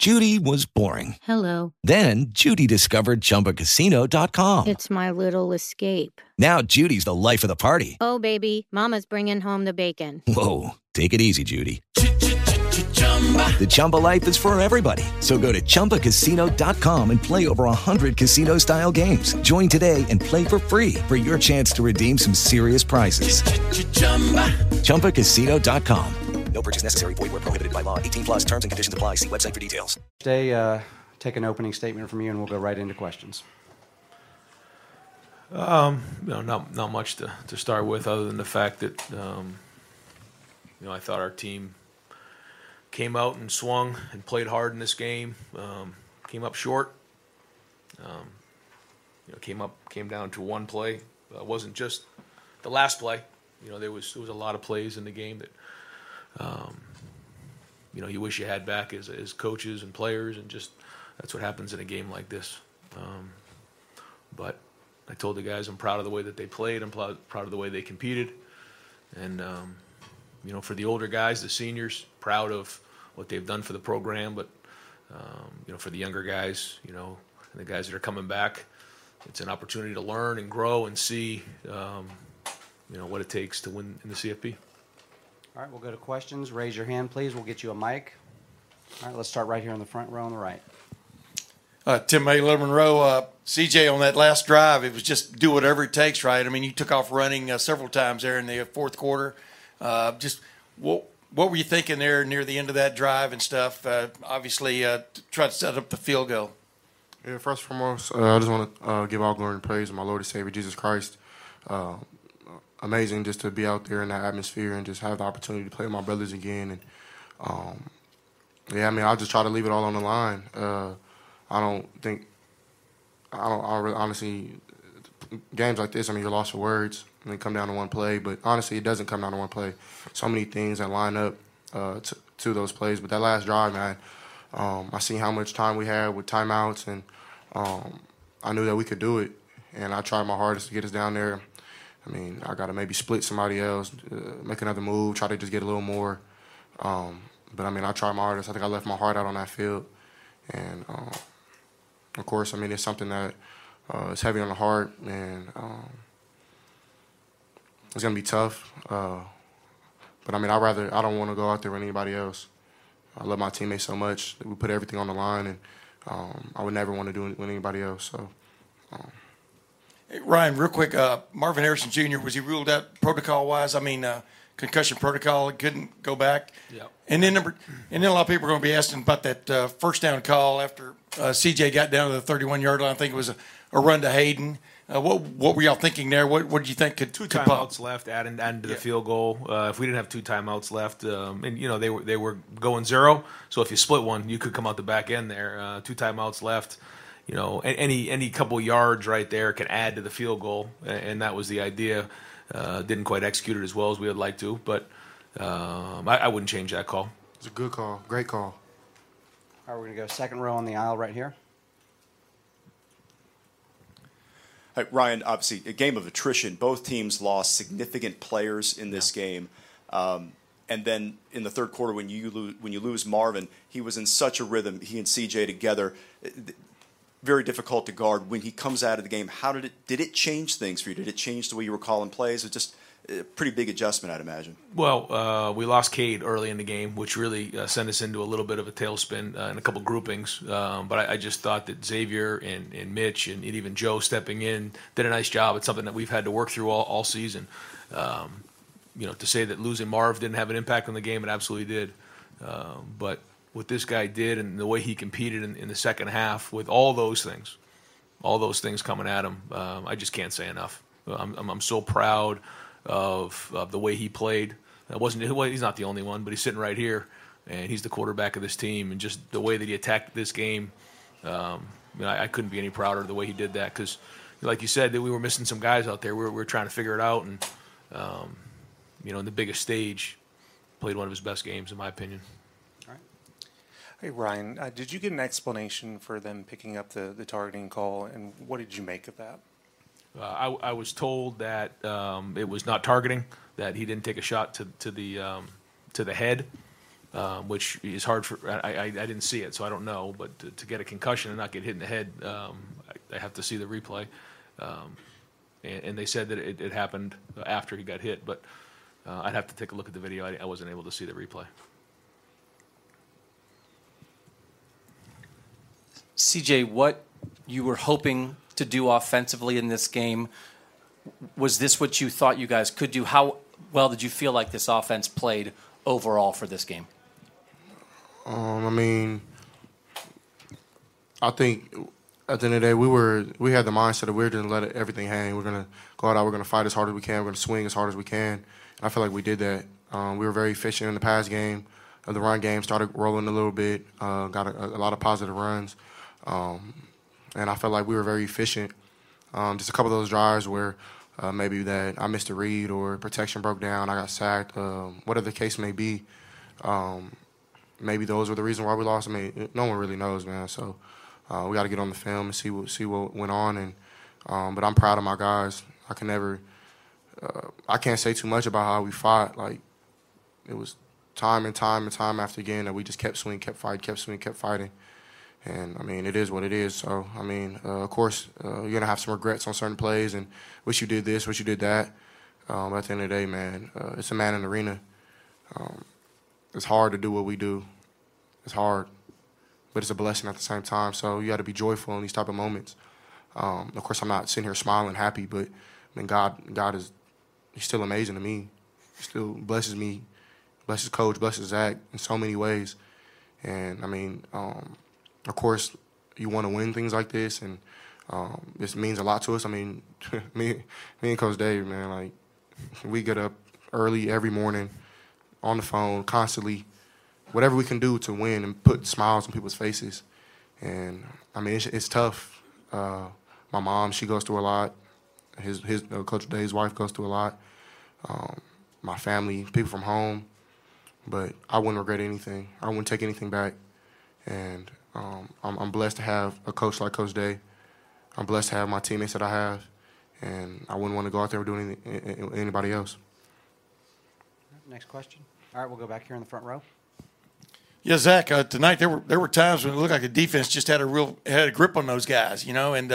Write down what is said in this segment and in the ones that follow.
Judy was boring. Hello. Then Judy discovered ChumbaCasino.com. It's my little escape. Now Judy's the life of the party. Oh, baby, mama's bringing home the bacon. Whoa, take it easy, Judy. The Chumba life is for everybody. So go to ChumbaCasino.com and play over 100 casino-style games. Join today and play for free for your chance to redeem some serious prizes. ChumbaCasino.com. No purchase necessary. Void where prohibited by law. 18 plus terms and conditions apply. See website for details. Today, take an opening statement from you and we'll go right into questions. Not much to start with other than the fact that, I thought our team came out and swung and played hard in this game, came up short, came down to one play. It wasn't just the last play. There was a lot of plays in the game that, you wish you had back as coaches and players, and just that's what happens in a game like this. But I told the guys I'm proud of the way that they played. I'm proud of the way they competed. And, for the older guys, the seniors, proud of what they've done for the program. But, for the younger guys, and the guys that are coming back, it's an opportunity to learn and grow and see, what it takes to win in the CFP. All right, we'll go to questions. Raise your hand, please. We'll get you a mic. All right, let's start right here in the front row on the right. Tim Mailer Monroe, CJ, on that last drive, it was just do whatever it takes, right? I mean, you took off running several times there in the fourth quarter. Just what were you thinking there near the end of that drive and stuff? Obviously, try to set up the field goal. Yeah, first and foremost, I just want to give all glory and praise to my Lord and Savior, Jesus Christ. Amazing just to be out there in that atmosphere and just have the opportunity to play with my brothers again. And, I'll just try to leave it all on the line. Honestly, games like this, you're lost for words and they come down to one play. But honestly, it doesn't come down to one play. So many things that line up to those plays. But that last drive, man, I see how much time we had with timeouts, and I knew that we could do it. And I tried my hardest to get us down there. I got to maybe split somebody else, make another move, try to just get a little more. But I tried my hardest. I think I left my heart out on that field. And, of course, it's something that is heavy on the heart, and it's going to be tough. But, I don't want to go out there with anybody else. I love my teammates so much that we put everything on the line, and I would never want to do it with anybody else. So. Hey, Ryan, real quick, Marvin Harrison Jr., was he ruled out protocol-wise? Concussion protocol, couldn't go back. Yep. And then a lot of people are going to be asking about that first down call after CJ got down to the 31-yard line. I think it was a run to Hayden. What were y'all thinking there? What did you think could timeouts left, adding to the field goal? If we didn't have two timeouts left, they were going zero. So if you split one, you could come out the back end there. Two timeouts left. Any couple yards right there can add to the field goal, and that was the idea. Didn't quite execute it as well as we would like to, but I wouldn't change that call. It's a good call, great call. All right, we're going to go second row on the aisle right here. Hey, Ryan, obviously a game of attrition. Both teams lost significant players in this game. And then in the third quarter, when you lose Marvin, he was in such a rhythm, he and CJ together. Very difficult to guard. When he comes out of the game, how did it change things for you? Did it change the way you were calling plays? It was just a pretty big adjustment, I'd imagine. Well, we lost Cade early in the game, which really sent us into a little bit of a tailspin in a couple groupings. But I just thought that Xavier and Mitch and even Joe stepping in did a nice job. It's something that we've had to work through all season. To say that losing Marv didn't have an impact on the game, it absolutely did. But what this guy did and the way he competed in the second half with all those things coming at him, I just can't say enough. I'm so proud of the way he played. He's not the only one, but he's sitting right here, and he's the quarterback of this team. And just the way that he attacked this game, I couldn't be any prouder of the way he did that. Because, like you said, that we were missing some guys out there. We were trying to figure it out, and in the biggest stage, played one of his best games, in my opinion. Hey, Ryan, did you get an explanation for them picking up the targeting call, and what did you make of that? I was told that it was not targeting, that he didn't take a shot to the head. which is hard for. I didn't see it, so I don't know. But to get a concussion and not get hit in the head, I have to see the replay. And they said that it happened after he got hit, but I'd have to take a look at the video. I wasn't able to see the replay. CJ, what you were hoping to do offensively in this game, was this what you thought you guys could do? How well did you feel like this offense played overall for this game? I mean, I think at the end of the day, we had the mindset that we're going to let everything hang. We're going to go out, we're going to fight as hard as we can, we're going to swing as hard as we can. And I feel like we did that. We were very efficient in the pass game. The run game started rolling a little bit, got a lot of positive runs. And I felt like we were very efficient. Just a couple of those drives where maybe that I missed a read or protection broke down, I got sacked, whatever the case may be. Maybe those were the reason why we lost. I mean, no one really knows, man. So we got to get on the film and see what went on. And but I'm proud of my guys. I can't say too much about how we fought. Like, it was time and time after again that we just kept swinging, kept fighting. And, I mean, it is what it is. So, I mean, of course, you're going to have some regrets on certain plays and wish you did this, wish you did that. But at the end of the day, man, it's a man in the arena. It's hard to do what we do. It's hard. But it's a blessing at the same time. So you got to be joyful in these type of moments. Of course, I'm not sitting here smiling happy, but, I mean, God he's still amazing to me. He still blesses me, blesses Coach, blesses Zach in so many ways. And, I mean, of course, you want to win things like this, and this means a lot to us. I mean, me and Coach Dave, man, like, we get up early every morning on the phone constantly, whatever we can do to win and put smiles on people's faces. And, I mean, it's tough. My mom, she goes through a lot. Coach Dave's wife goes through a lot. My family, people from home. But I wouldn't regret anything. I wouldn't take anything back. And I'm blessed to have a coach like Coach Day. I'm blessed to have my teammates that I have, and I wouldn't want to go out there doing anybody else. Next question. All right, we'll go back here in the front row. Yeah, Zach. Tonight there were times when it looked like the defense just had a grip on those guys,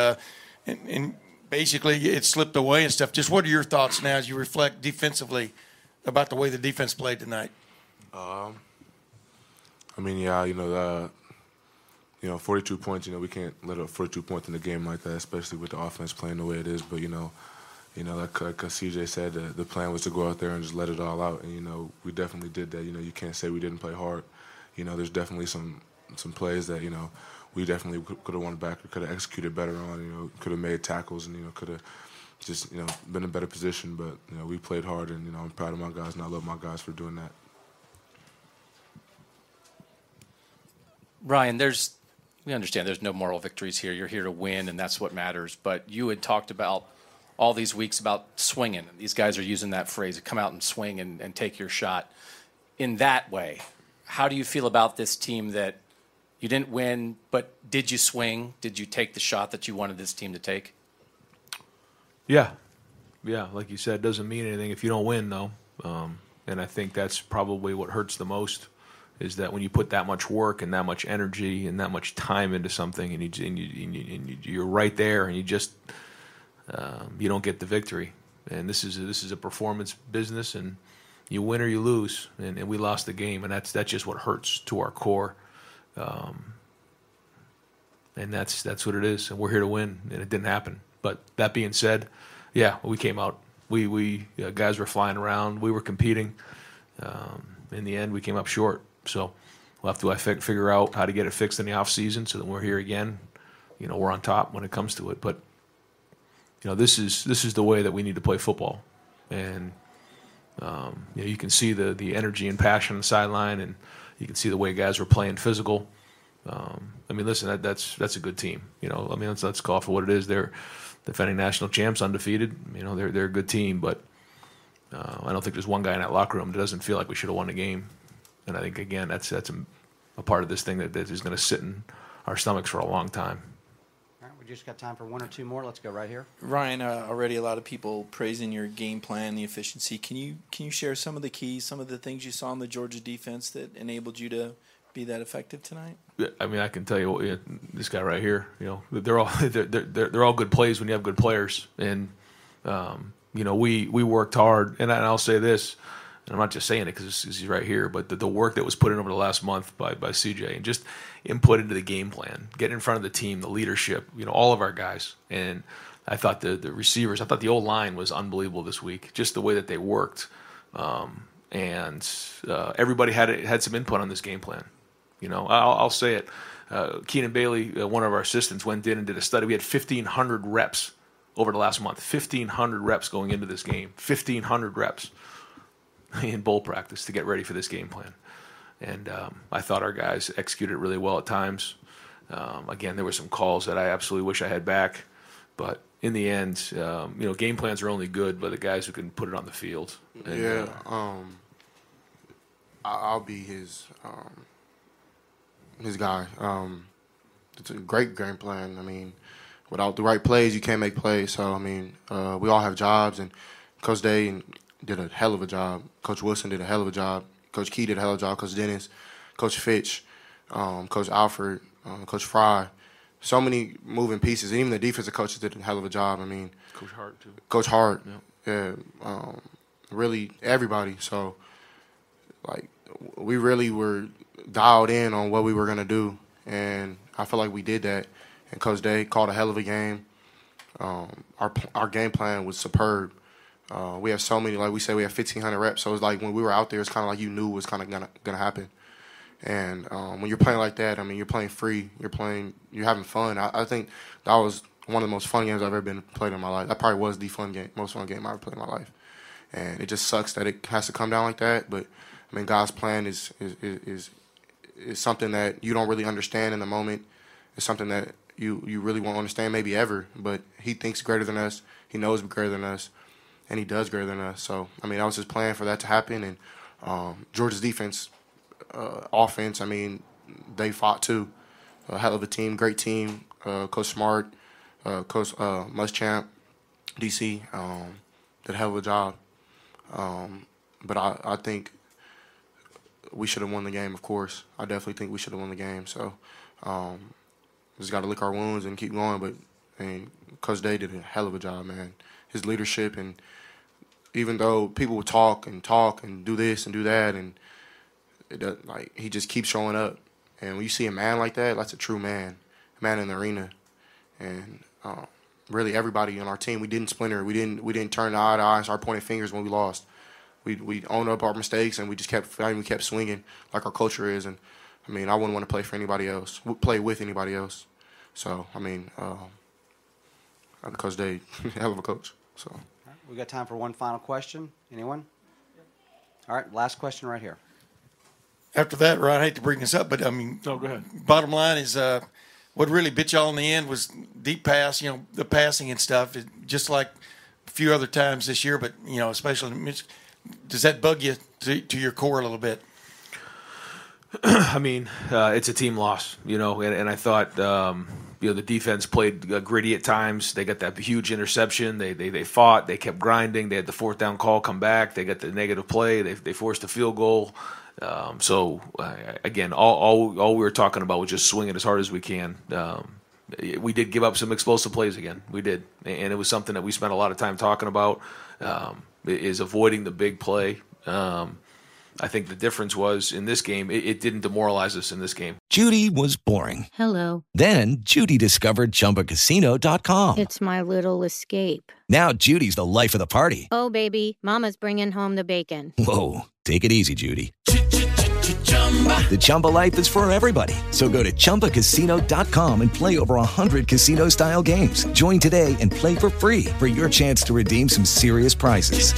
and basically it slipped away and stuff. Just what are your thoughts now as you reflect defensively about the way the defense played tonight? I mean, yeah, 42 points, we can't let up 42 points in a game like that, especially with the offense playing the way it is. But, like CJ said, the plan was to go out there and just let it all out. And, we definitely did that. You can't say we didn't play hard. There's definitely some plays that, we definitely could have won back or could have executed better on, could have made tackles and, could have just, been in a better position. But, we played hard, and, I'm proud of my guys, and I love my guys for doing that. Ryan, we understand there's no moral victories here. You're here to win, and that's what matters. But you had talked about all these weeks about swinging. These guys are using that phrase, come out and swing and take your shot. In that way, how do you feel about this team that you didn't win, but did you swing? Did you take the shot that you wanted this team to take? Yeah, like you said, it doesn't mean anything if you don't win, though. And I think that's probably what hurts the most, is that when you put that much work and that much energy and that much time into something, and you're right there, and you just you don't get the victory. And this is a performance business, and you win or you lose, and we lost the game, and that's just what hurts to our core. And that's what it is, and we're here to win, and it didn't happen. But that being said, yeah, we came out. We guys were flying around. We were competing. In the end, we came up short. So we'll have to figure out how to get it fixed in the off season so that when we're here again, we're on top when it comes to it. But this is the way that we need to play football, and you can see the energy and passion on the sideline, and you can see the way guys were playing physical. I mean, listen, that's a good team. Let's call it for what it is. They're defending national champs, undefeated. They're a good team, but I don't think there's one guy in that locker room that doesn't feel like we should have won the game. And I think, again, that's a part of this thing that is going to sit in our stomachs for a long time. All right, we We just got time for one or two more. Let's go right here. Ryan, already a lot of people praising your game plan, the efficiency. Can you share some of the keys, some of the things you saw in the Georgia defense that enabled you to be that effective tonight? I mean, I can tell you, this guy right here, they're all good plays when you have good players, and we worked hard, and I'll say this, and I'm not just saying it because he's right here, but the work that was put in over the last month by CJ and just input into the game plan, get in front of the team, the leadership, all of our guys, and I thought the receivers, I thought the O-line was unbelievable this week, just the way that they worked, and everybody had some input on this game plan. I'll say it. Keenan Bailey, one of our assistants, went in and did a study. We had 1,500 reps over the last month. 1,500 reps going into this game. 1,500 reps in bowl practice to get ready for this game plan. And I thought our guys executed it really well at times. Again, there were some calls that I absolutely wish I had back. But in the end, game plans are only good by the guys who can put it on the field. And, I'll be his guy. It's a great game plan. I mean, without the right plays, you can't make plays. So, I mean, we all have jobs, and Coach Day did a hell of a job. Coach Wilson did a hell of a job. Coach Key did a hell of a job. Coach Dennis, Coach Fitch, Coach Alfred, Coach Fry. So many moving pieces. And even the defensive coaches did a hell of a job. I mean, Coach Hart, too. Coach Hart. Yep. Yeah. Really, everybody. So, we really were dialed in on what we were going to do, and I feel like we did that. And Coach Day called a hell of a game. Our game plan was superb. We have so many, like we said, we have 1,500 reps. So it's like when we were out there, it's kind of like you knew it was kind of gonna happen. And when you're playing like that, I mean, you're playing free. You're having fun. I think that was one of the most fun games I've ever played in my life. That probably was the most fun game I ever played in my life. And it just sucks that it has to come down like that. But I mean, God's plan is something that you don't really understand in the moment. It's something that you really won't understand maybe ever. But He thinks greater than us. He knows greater than us. And He does greater than us. So, I mean, that was His plan for that to happen. And Georgia's defense, offense, I mean, they fought too. A hell of a team, great team. Coach Smart, Coach Muschamp, DC, did a hell of a job. But I think we should have won the game, of course. I definitely think we should have won the game. So just got to lick our wounds and keep going. But Coach Day did a hell of a job, man. His leadership, and even though people would talk and do this and do that, and he just keeps showing up. And when you see a man like that, that's a true man, a man in the arena. And really, everybody on our team, we didn't splinter. We didn't turn eye to eye and start pointing fingers when we lost. We owned up our mistakes, and we just kept fighting. We kept swinging like our culture is. And I mean, I wouldn't want to play for anybody else, play with anybody else. So I mean, Coach Day, hell of a coach. So we got time for one final question. Anyone? All right, last question right here. After that, Ryan, I hate to bring this up, but I mean, go ahead. Bottom line is, what really bit y'all in the end was deep pass. The passing and stuff. Just like a few other times this year, but especially. Does that bug you to your core a little bit? I mean, it's a team loss, and I thought, the defense played gritty at times. They got that huge interception. They fought. They kept grinding. They had the fourth down call come back. They got the negative play. They forced a field goal. Again, all we were talking about was just swinging as hard as we can. We did give up some explosive plays again. We did, and it was something that we spent a lot of time talking about. Is avoiding the big play. I think the difference was in this game, it didn't demoralize us in this game. Judy was boring. Hello. Then Judy discovered ChumbaCasino.com. It's my little escape. Now Judy's the life of the party. Oh, baby, mama's bringing home the bacon. Whoa, take it easy, Judy. The Chumba life is for everybody. So go to ChumbaCasino.com and play over 100 casino-style games. Join today and play for free for your chance to redeem some serious prizes.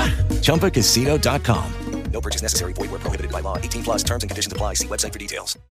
ChumbaCasino.com. No purchase necessary. Void where prohibited by law. 18+ terms and conditions apply. See website for details.